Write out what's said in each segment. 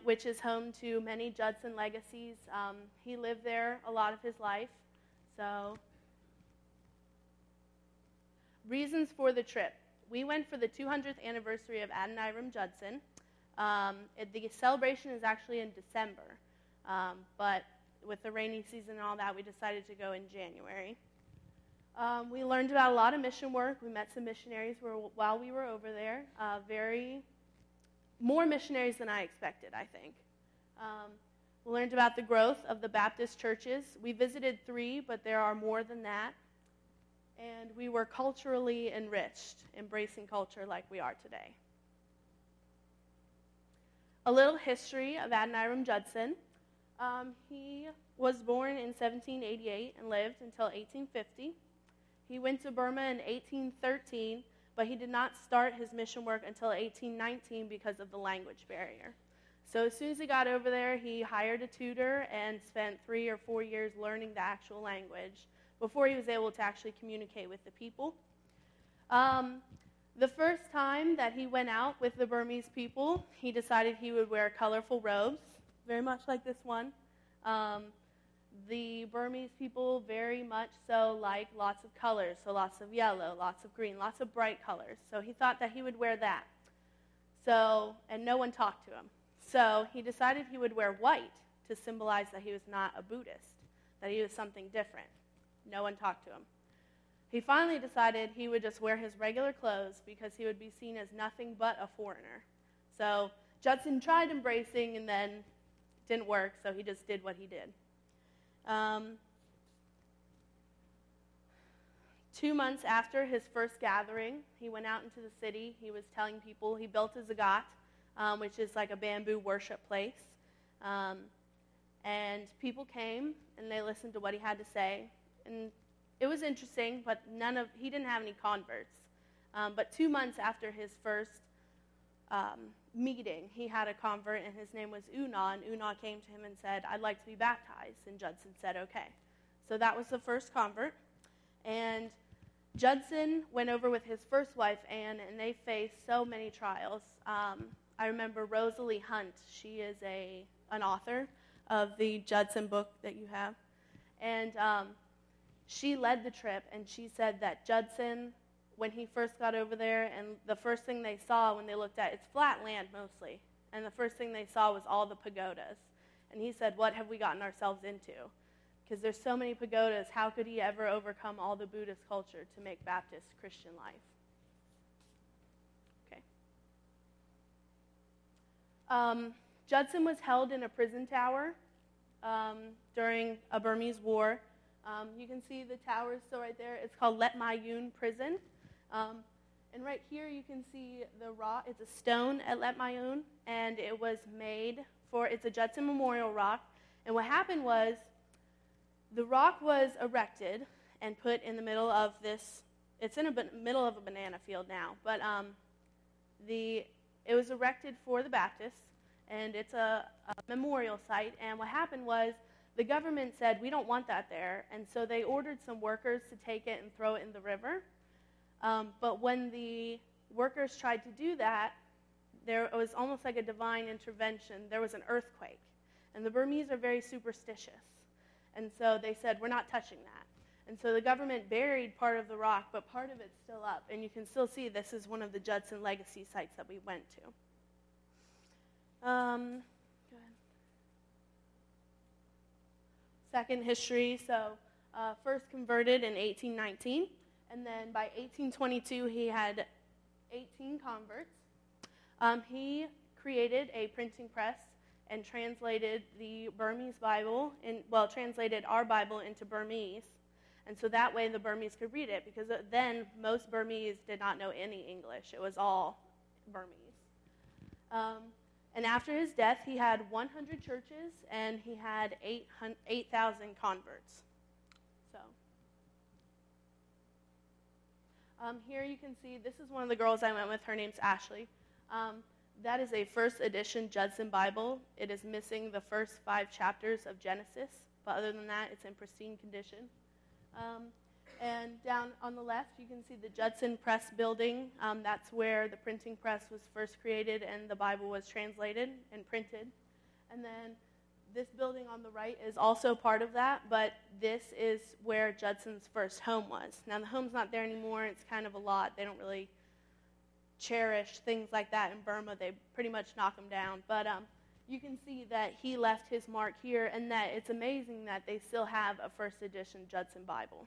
which is home to many Judson legacies. He lived there a lot of his life. So, reasons for the trip. We went for the 200th anniversary of Adoniram Judson. The celebration is actually in December, but with the rainy season and all that, we decided to go in January. We learned about a lot of mission work. We met some missionaries while we were over there. More missionaries than I expected, I think. We learned about the growth of the Baptist churches. We visited 3, but there are more than that. And we were culturally enriched, embracing culture like we are today. A little history of Adoniram Judson. He was born in 1788 and lived until 1850. He went to Burma in 1813, but he did not start his mission work until 1819 because of the language barrier. So as soon as he got over there, he hired a tutor and spent 3 or 4 years learning the actual language before he was able to actually communicate with the people. The first time that he went out with the Burmese people, he decided he would wear colorful robes, very much like this one. The Burmese people very much so like lots of colors, so lots of yellow, lots of green, lots of bright colors. So he thought that he would wear that. And no one talked to him. So he decided he would wear white to symbolize that he was not a Buddhist, that he was something different. No one talked to him. He finally decided he would just wear his regular clothes because he would be seen as nothing but a foreigner. So Judson tried embracing and then it didn't work, so he just did what he did. 2 months after his first gathering, he went out into the city. He was telling people, he built a zagat, which is like a bamboo worship place. And people came and they listened to what he had to say. And it was interesting, but he didn't have any converts. But 2 months after his first meeting, he had a convert, and his name was Una, and Una came to him and said, "I'd like to be baptized," and Judson said, "Okay." So that was the first convert, and Judson went over with his first wife, Anne, and they faced so many trials. I remember Rosalie Hunt. She is an author of the Judson book that you have, and she led the trip, and she said that Judson, when he first got over there, and the first thing they saw when they looked at, it's flat land mostly, and the first thing they saw was all the pagodas. And he said, "What have we gotten ourselves into?" Because there's so many pagodas, how could he ever overcome all the Buddhist culture to make Baptist Christian life? Okay. Judson was held in a prison tower during a Burmese war. You can see the towers still right there. It's called Let Mayun Prison. And right here you can see the rock. It's a stone at Let Mayun, and it was made it's a Judson Memorial rock. And what happened was the rock was erected and put in the middle of this. It's in the middle of a banana field now, but it was erected for the Baptists, and it's a memorial site. And what happened was the government said, "We don't want that there," and so they ordered some workers to take it and throw it in the river. But when the workers tried to do that, there was almost like a divine intervention. There was an earthquake. And the Burmese are very superstitious. And so they said, "We're not touching that." And so the government buried part of the rock, but part of it's still up. And you can still see this is one of the Judson legacy sites that we went to. Go ahead. Second history. So first converted in 1819. And then by 1822, he had 18 converts. He created a printing press and translated the Burmese Bible, translated our Bible into Burmese. And so that way the Burmese could read it, because then most Burmese did not know any English. It was all Burmese. And after his death, he had 100 churches, and he had 8,000 converts. So here you can see, this is one of the girls I went with. Her name's Ashley. That is a first edition Judson Bible. It is missing the first 5 chapters of Genesis, but other than that, it's in pristine condition. And down on the left, you can see the Judson Press building. That's where the printing press was first created and the Bible was translated and printed. And then this building on the right is also part of that, but this is where Judson's first home was. Now, the home's not there anymore. It's kind of a lot. They don't really cherish things like that in Burma. They pretty much knock them down. But you can see that he left his mark here, and that it's amazing that they still have a first edition Judson Bible.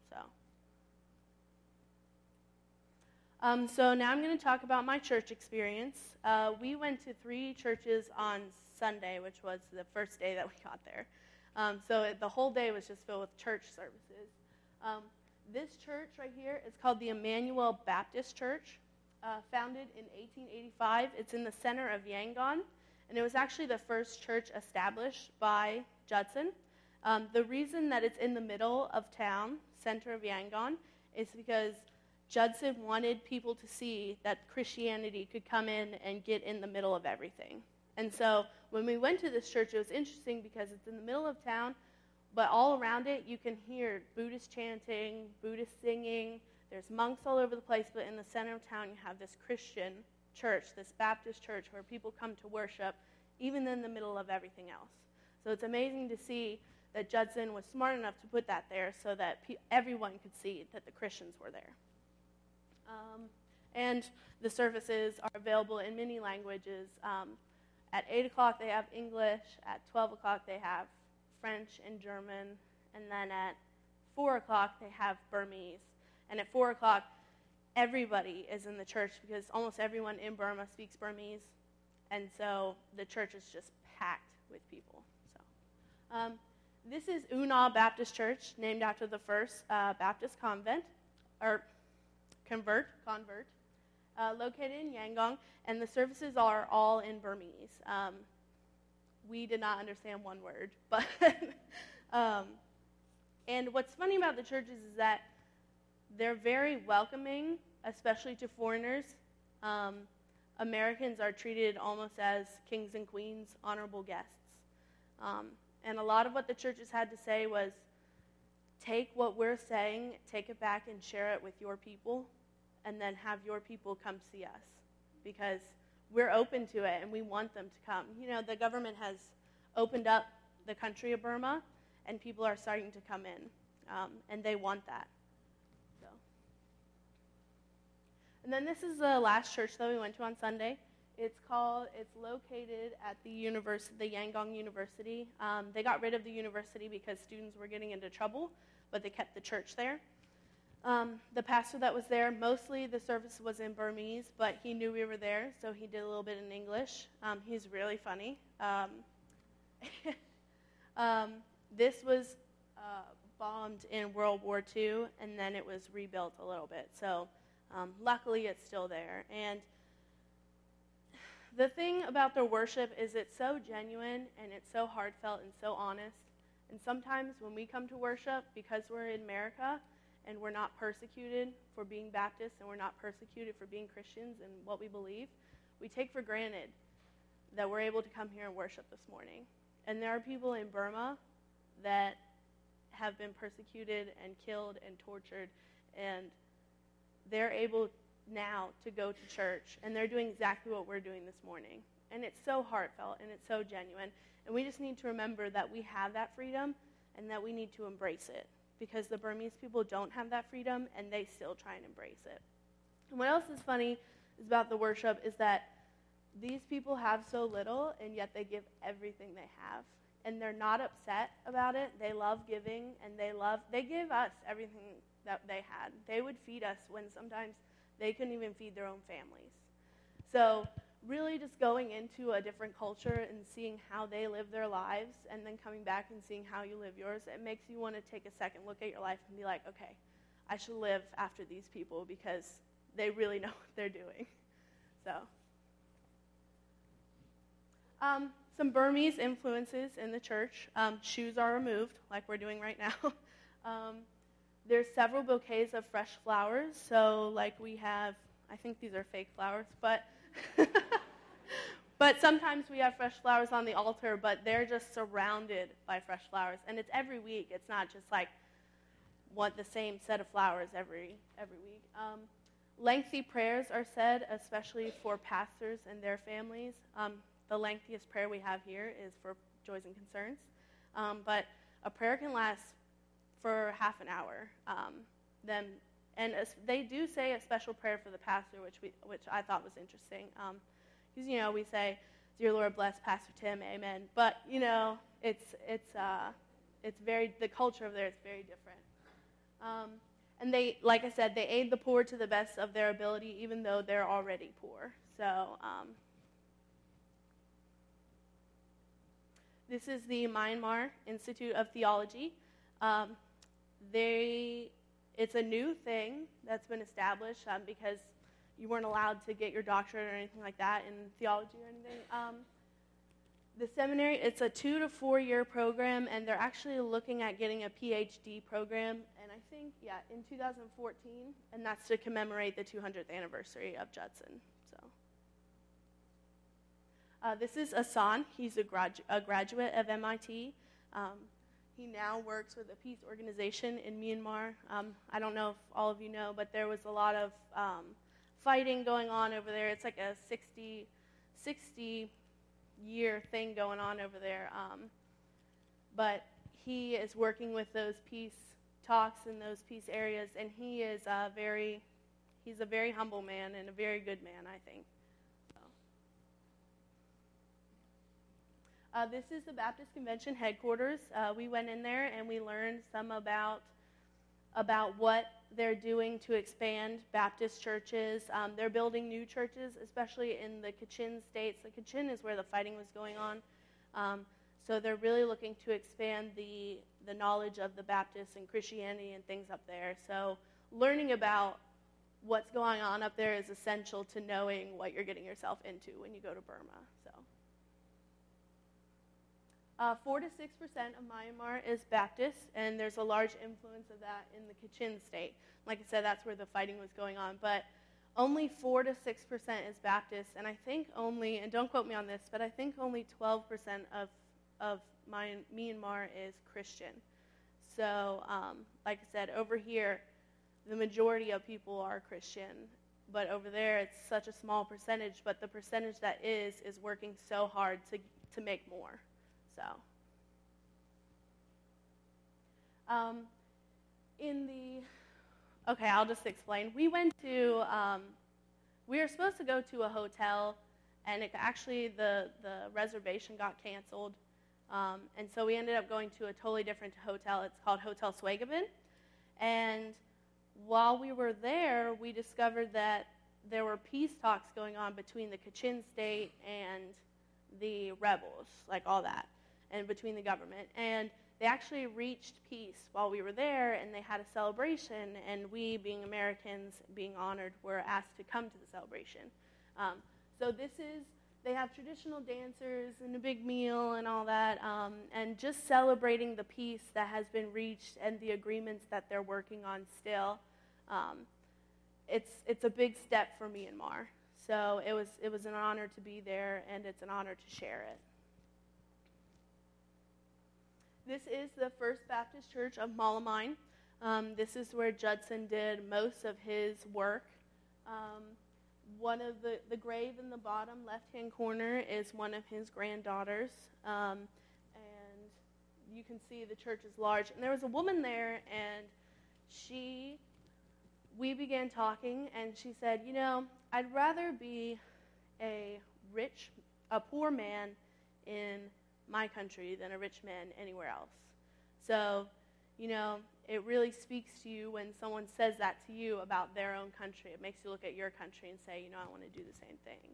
So now I'm going to talk about my church experience. We went to 3 churches on Sunday, which was the first day that we got there. The whole day was just filled with church services. This church right here is called the Emmanuel Baptist Church, founded in 1885. It's in the center of Yangon, and it was actually the first church established by Judson. The reason that it's in the middle of town, center of Yangon, is because Judson wanted people to see that Christianity could come in and get in the middle of everything. And so when we went to this church, it was interesting because it's in the middle of town, but all around it you can hear Buddhist chanting, Buddhist singing. There's monks all over the place, but in the center of town you have this Christian church, this Baptist church where people come to worship, even in the middle of everything else. So it's amazing to see that Judson was smart enough to put that there so that everyone could see that the Christians were there. And the services are available in many languages. At 8 o'clock, they have English. At 12 o'clock, they have French and German. And then at 4 o'clock, they have Burmese. And at 4 o'clock, everybody is in the church because almost everyone in Burma speaks Burmese. And so the church is just packed with people. This is Una Baptist Church, named after the first Baptist convert, located in Yangon, and the services are all in Burmese. We did not understand one word, but and what's funny about the churches is that they're very welcoming, especially to foreigners. Americans are treated almost as kings and queens, honorable guests. And a lot of what the churches had to say was, take what we're saying, take it back and share it with your people, and then have your people come see us, because we're open to it and we want them to come. You know, the government has opened up the country of Burma, and people are starting to come in, and they want that. So. And then this is the last church that we went to on Sunday. It's located at the Yangon University. They got rid of the university because students were getting into trouble, but they kept the church there. The pastor that was there, mostly the service was in Burmese, but he knew we were there, so he did a little bit in English. He's really funny. This was bombed in World War II, and then it was rebuilt a little bit. So luckily it's still there. And the thing about their worship is it's so genuine, and it's so heartfelt and so honest. And sometimes when we come to worship, because we're in America, and we're not persecuted for being Baptists, and we're not persecuted for being Christians and what we believe, we take for granted that we're able to come here and worship this morning. And there are people in Burma that have been persecuted and killed and tortured, and they're able now to go to church, and they're doing exactly what we're doing this morning. And it's so heartfelt, and it's so genuine. And we just need to remember that we have that freedom, and that we need to embrace it, because the Burmese people don't have that freedom, and they still try and embrace it. And what else is funny is about the worship is that these people have so little, and yet they give everything they have. And they're not upset about it. They love giving, and they give us everything that they had. They would feed us when sometimes they couldn't even feed their own families. So really just going into a different culture and seeing how they live their lives, and then coming back and seeing how you live yours, it makes you want to take a second look at your life and be like, okay, I should live after these people because they really know what they're doing. So, some Burmese influences in the church. Shoes are removed, like we're doing right now. There's several bouquets of fresh flowers. So, like we have, I think these are fake flowers, but but sometimes we have fresh flowers on the altar, but they're just surrounded by fresh flowers. And it's every week. It's not just like the same set of flowers every week. Lengthy prayers are said, especially for pastors and their families. the lengthiest prayer we have here is for joys and concerns. But a prayer can last for half an hour. They do say a special prayer for the pastor, which I thought was interesting. Because we say, "Dear Lord, bless Pastor Tim, Amen." But it's very, the culture over there is very different. And they, like I said, they aid the poor to the best of their ability, even though they're already poor. So this is the Myanmar Institute of Theology. It's a new thing that's been established because you weren't allowed to get your doctorate or anything like that in theology or anything. The seminary, it's a 2 to 4 year program, and they're actually looking at getting a PhD program, and I think, in 2014, and that's to commemorate the 200th anniversary of Judson. So, this is Asan. He's a graduate of MIT. He now works with a peace organization in Myanmar. I don't know if all of you know, but there was a lot of fighting going on over there. It's like a 60-year thing going on over there. But he is working with those peace talks in those peace areas, and he's a very humble man and a very good man, I think. This is the Baptist Convention headquarters. We went in there and we learned some about what they're doing to expand Baptist churches. They're building new churches, especially in the Kachin states. The Kachin is where the fighting was going on. So they're really looking to expand the knowledge of the Baptists and Christianity and things up there. So learning about what's going on up there is essential to knowing what you're getting yourself into when you go to Burma. So 4 to 6% of Myanmar is Baptist, and there's a large influence of that in the Kachin state. Like I said, that's where the fighting was going on. But only 4 to 6% is Baptist, and I think only, and don't quote me on this, but I think only 12% of Myanmar is Christian. So, like I said, over here, the majority of people are Christian, but over there, it's such a small percentage. But the percentage that is working so hard to make more. So, I'll just explain. We were supposed to go to a hotel, and the reservation got canceled, and so we ended up going to a totally different hotel. It's called Hotel Swagabin, and while we were there, we discovered that there were peace talks going on between the Kachin state and the rebels, like all that, and between the government. And they actually reached peace while we were there, and they had a celebration, and we, being Americans, being honored, were asked to come to the celebration. So they have traditional dancers and a big meal and all that, and just celebrating the peace that has been reached and the agreements that they're working on still. It's a big step for Myanmar. So it was an honor to be there, and it's an honor to share it. This is the First Baptist Church of Malamine. This is where Judson did most of his work. One of the grave in the bottom left-hand corner is one of his granddaughters, and you can see the church is large. And there was a woman there, and we began talking, and she said, I'd rather be a poor man in my country than a rich man anywhere else. So, it really speaks to you when someone says that to you about their own country. It makes you look at your country and say, I want to do the same thing.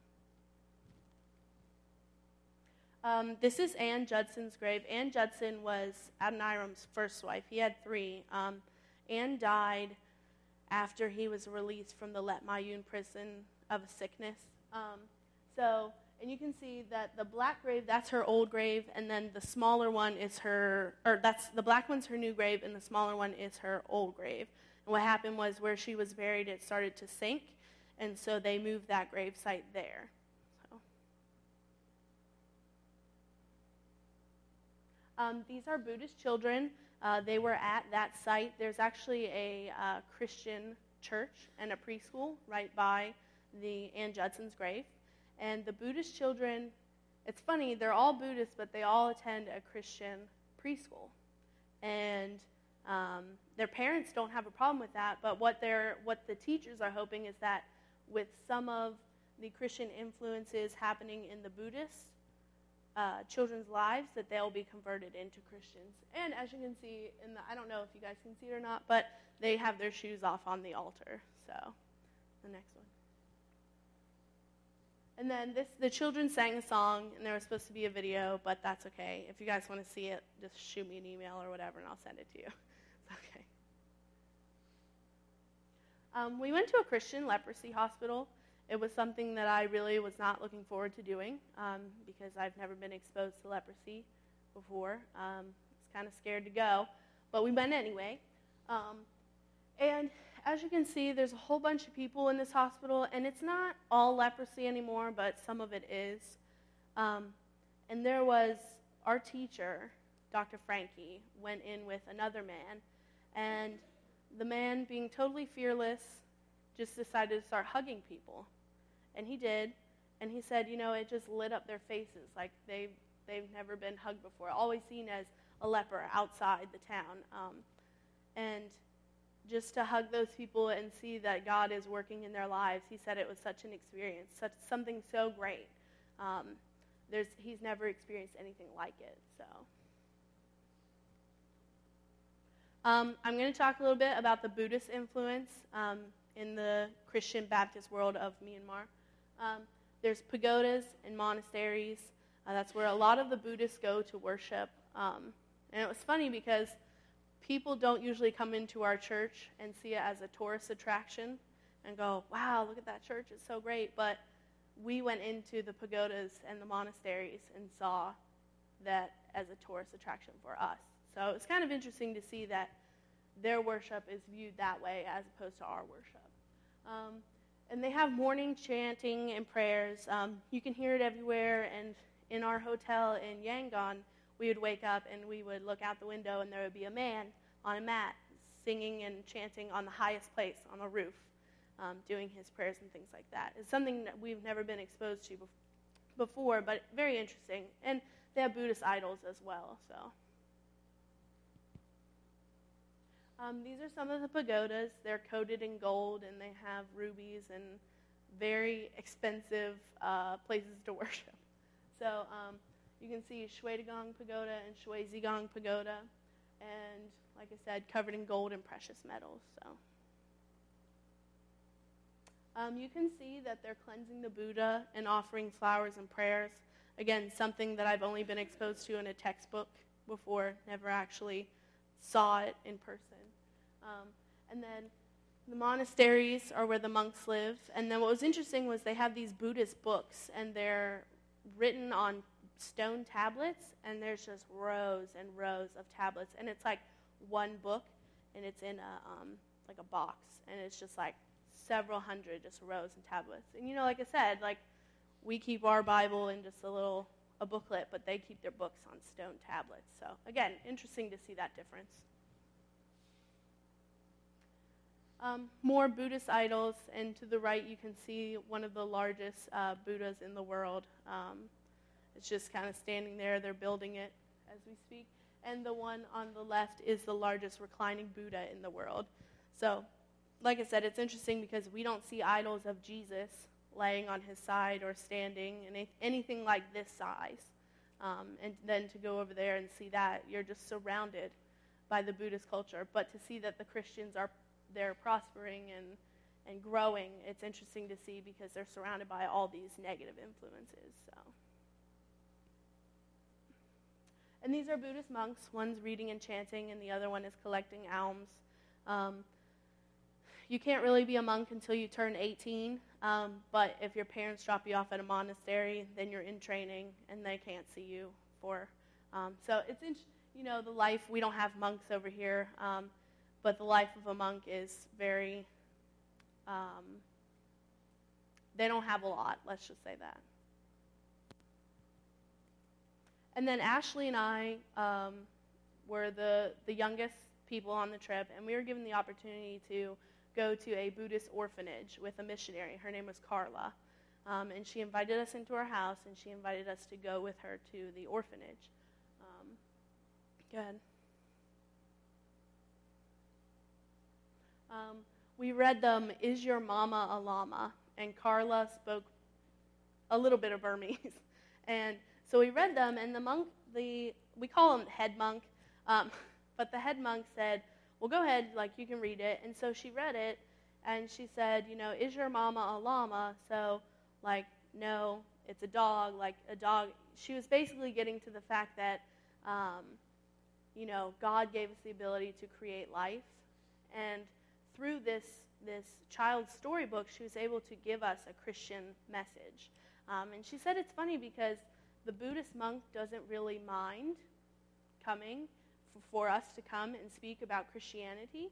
So, this is Ann Judson's grave. Ann Judson was Adoniram's first wife. He had 3. Ann died after he was released from the Let Mayun prison of a sickness. And you can see that the black grave, that's her old grave, and then the smaller one is the black one's her new grave, and the smaller one is her old grave. And what happened was where she was buried, it started to sink, and so they moved that grave site there. These are Buddhist children. They were at that site. There's actually a Christian church and a preschool right by the Ann Judson's grave. And the Buddhist children it's funny, they're all Buddhists, but they all attend a Christian preschool. And their parents don't have a problem with that, but what the teachers are hoping is that with some of the Christian influences happening in the Buddhist children's lives, that they'll be converted into Christians. And as you can see, I don't know if you guys can see it or not, but they have their shoes off on the altar. So, the next one. And then the children sang a song, and there was supposed to be a video, but that's okay. If you guys want to see it, just shoot me an email or whatever, and I'll send it to you. It's okay. We went to a Christian leprosy hospital. It was something that I really was not looking forward to doing because I've never been exposed to leprosy before. I was kind of scared to go, but we went anyway. And as you can see, there's a whole bunch of people in this hospital, and it's not all leprosy anymore, but some of it is. And there was our teacher, Dr. Frankie, went in with another man, and the man, being totally fearless, just decided to start hugging people. And he did, and he said, it just lit up their faces like they've never been hugged before, always seen as a leper outside the town. And just to hug those people and see that God is working in their lives, he said it was such an experience, something so great. He's never experienced anything like it. So, I'm going to talk a little bit about the Buddhist influence in the Christian Baptist world of Myanmar. There's pagodas and monasteries. That's where a lot of the Buddhists go to worship. And it was funny because people don't usually come into our church and see it as a tourist attraction and go, wow, look at that church, it's so great. But we went into the pagodas and the monasteries and saw that as a tourist attraction for us. So it's kind of interesting to see that their worship is viewed that way as opposed to our worship. And they have morning chanting and prayers. You can hear it everywhere. And in our hotel in Yangon, we would wake up and we would look out the window and there would be a man on a mat singing and chanting on the highest place on a roof, doing his prayers and things like that. It's something that we've never been exposed to before, but very interesting. And they have Buddhist idols as well. So these are some of the pagodas. They're coated in gold and they have rubies and very expensive places to worship. So you can see Shwedagon Pagoda and Shwedagon Pagoda, and like I said, covered in gold and precious metals. So you can see that they're cleansing the Buddha and offering flowers and prayers. Again, something that I've only been exposed to in a textbook before, never actually saw it in person. And then the monasteries are where the monks live. And then what was interesting was they have these Buddhist books, and they're written on stone tablets, and there's just rows and rows of tablets. And it's like one book, and it's in a box, and it's just like several hundred just rows and tablets. And like I said, like we keep our Bible in just a booklet, but they keep their books on stone tablets. So again, interesting to see that difference. More Buddhist idols, and to the right you can see one of the largest Buddhas in the world. It's just kind of standing there. They're building it as we speak. And the one on the left is the largest reclining Buddha in the world. So, like I said, it's interesting because we don't see idols of Jesus laying on his side or standing and anything like this size. And then to go over there and see that, you're just surrounded by the Buddhist culture. But to see that the Christians they're prospering and growing, it's interesting to see because they're surrounded by all these negative influences. So, and these are Buddhist monks. One's reading and chanting, and the other one is collecting alms. You can't really be a monk until you turn 18, but if your parents drop you off at a monastery, then you're in training, and they can't see you for. So it's the life. We don't have monks over here. But the life of a monk is very, they don't have a lot, let's just say that. And then Ashley and I were the youngest people on the trip, and we were given the opportunity to go to a Buddhist orphanage with a missionary. Her name was Carla. And she invited us into her house, and she invited us to go with her to the orphanage. Go ahead. We read them, Is Your Mama a Llama? And Carla spoke a little bit of Burmese. And so we read them, and the monk, we call him head monk, but the head monk said, well, go ahead, like, you can read it. And so she read it, and she said, is your mama a llama? So, like, no, it's a dog, like a dog. She was basically getting to the fact that, God gave us the ability to create life. And through this child's storybook, she was able to give us a Christian message. And she said it's funny because the Buddhist monk doesn't really mind coming for us to come and speak about Christianity.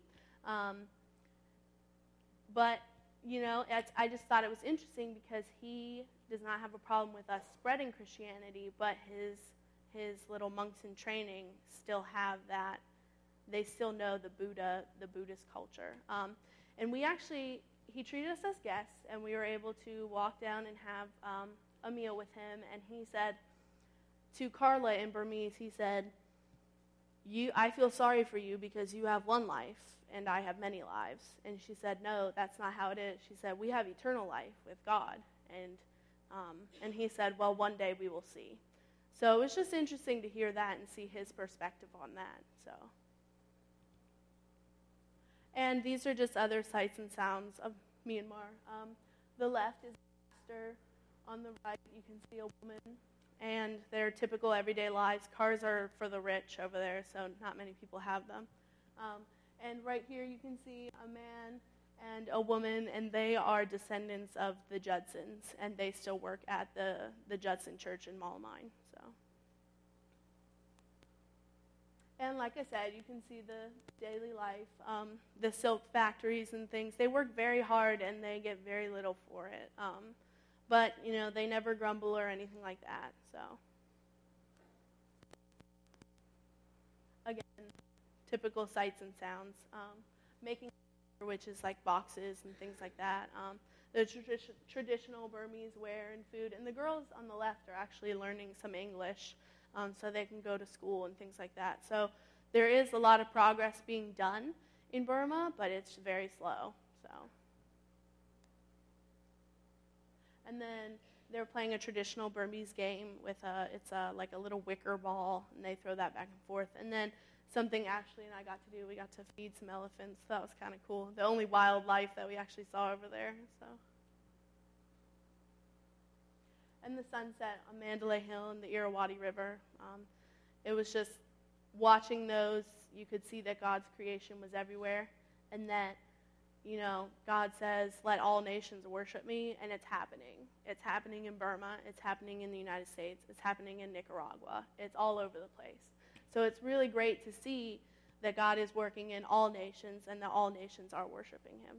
But, I just thought it was interesting because he does not have a problem with us spreading Christianity, but his little monks in training still have that. They still know the Buddhist culture. And he treated us as guests, and we were able to walk down and have a meal with him. And he said to Carla in Burmese, he said, I feel sorry for you because you have one life and I have many lives. And she said, no, that's not how it is. She said, we have eternal life with God. And he said, well, one day we will see. So it was just interesting to hear that and see his perspective on that. So, and these are just other sights and sounds of Myanmar. The left is a pastor. On the right, you can see a woman and their typical everyday lives. Cars are for the rich over there, so not many people have them. And right here you can see a man and a woman, and they are descendants of the Judsons, and they still work at the Judson Church in Malamine. So, and like I said, you can see the daily life, the silk factories and things. They work very hard, and they get very little for it. But, they never grumble or anything like that, so. Again, typical sights and sounds. Making, which is like boxes and things like that. The traditional Burmese wear and food. And the girls on the left are actually learning some English so they can go to school and things like that. So there is a lot of progress being done in Burma, but it's very slow, so. And then they're playing a traditional Burmese game with like a little wicker ball, and they throw that back and forth. And then something Ashley and I got to do, we got to feed some elephants. So that was kind of cool. The only wildlife that we actually saw over there. So. And the sunset on Mandalay Hill and the Irrawaddy River. It was just watching those, you could see that God's creation was everywhere, and that God says, let all nations worship me, and it's happening. It's happening in Burma. It's happening in the United States. It's happening in Nicaragua. It's all over the place. So it's really great to see that God is working in all nations and that all nations are worshiping him.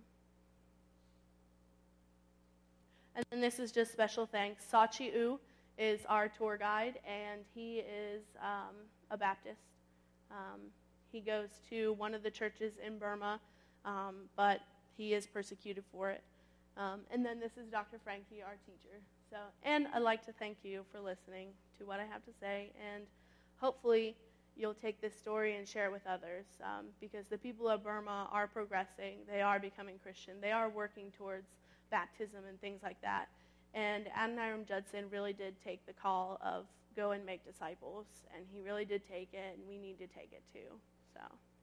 And then this is just special thanks. Sachi U is our tour guide, and he is a Baptist. He goes to one of the churches in Burma, but he is persecuted for it. And then this is Dr. Frankie, our teacher. So, and I'd like to thank you for listening to what I have to say, and hopefully you'll take this story and share it with others, because the people of Burma are progressing. They are becoming Christian. They are working towards baptism and things like that. And Adoniram Judson really did take the call of go and make disciples, and he really did take it, and we need to take it too. So.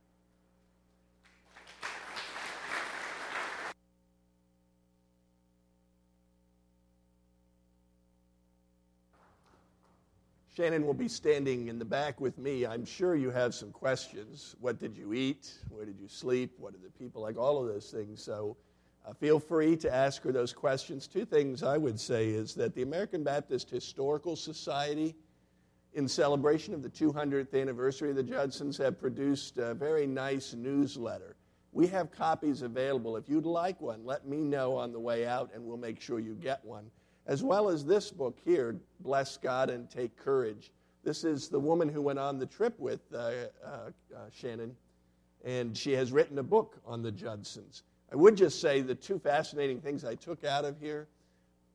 Shannon will be standing in the back with me. I'm sure you have some questions. What did you eat? Where did you sleep? What did the people like? All of those things. So feel free to ask her those questions. Two things I would say is that the American Baptist Historical Society, in celebration of the 200th anniversary of the Judsons, have produced a very nice newsletter. We have copies available. If you'd like one, let me know on the way out, and we'll make sure you get one. As well as this book here, Bless God and Take Courage. This is the woman who went on the trip with Shannon, and she has written a book on the Judsons. I would just say the two fascinating things I took out of here.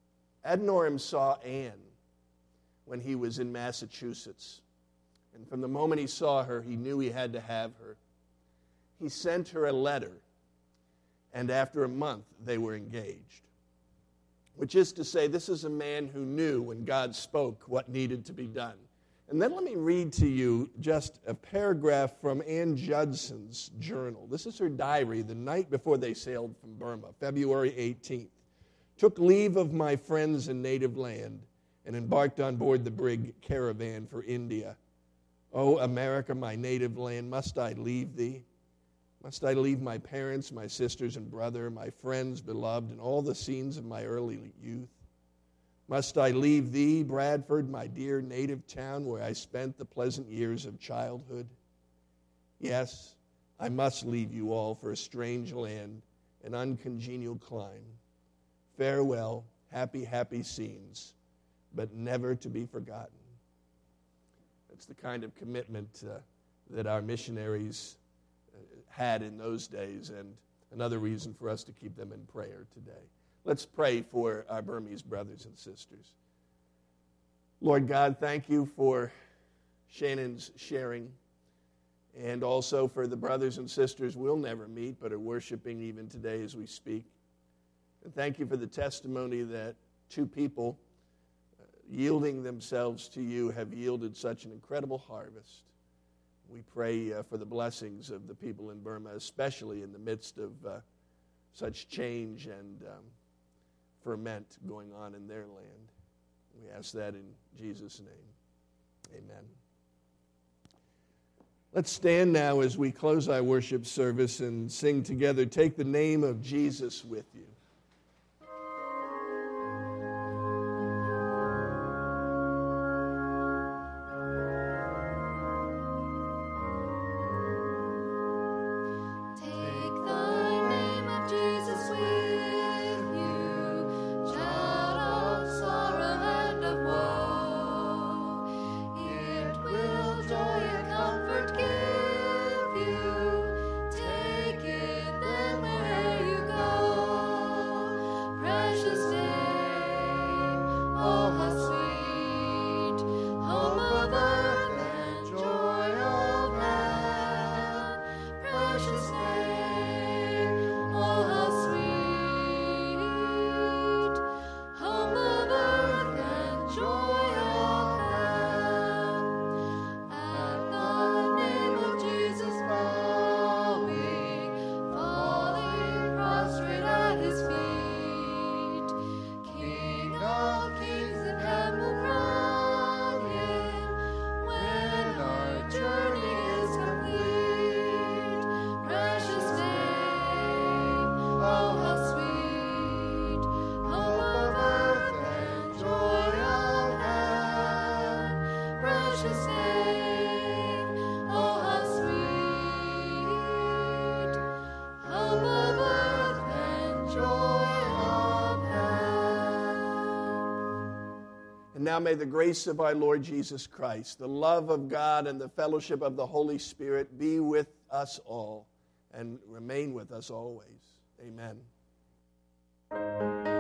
Adoniram saw Anne when he was in Massachusetts. And from the moment he saw her, he knew he had to have her. He sent her a letter, and after a month, they were engaged. Which is to say, this is a man who knew when God spoke what needed to be done. And then let me read to you just a paragraph from Ann Judson's journal. This is her diary the night before they sailed from Burma, February 18th. Took leave of my friends in native land and embarked on board the brig Caravan for India. O America, my native land, must I leave thee? Must I leave my parents, my sisters and brother, my friends beloved, and all the scenes of my early youth? Must I leave thee, Bradford, my dear native town, where I spent the pleasant years of childhood? Yes, I must leave you all for a strange land, an uncongenial clime. Farewell, happy, happy scenes, but never to be forgotten. That's the kind of commitment that our missionaries had in those days, and another reason for us to keep them in prayer today. Let's pray for our Burmese brothers and sisters. Lord God, thank you for Shannon's sharing, and also for the brothers and sisters we'll never meet but are worshiping even today as we speak. And thank you for the testimony that two people yielding themselves to you have yielded such an incredible harvest. We pray for the blessings of the people in Burma, especially in the midst of such change and ferment going on in their land. We ask that in Jesus' name. Amen. Let's stand now as we close our worship service and sing together, Take the Name of Jesus with You. Now may the grace of our Lord Jesus Christ, the love of God, and the fellowship of the Holy Spirit be with us all and remain with us always. Amen.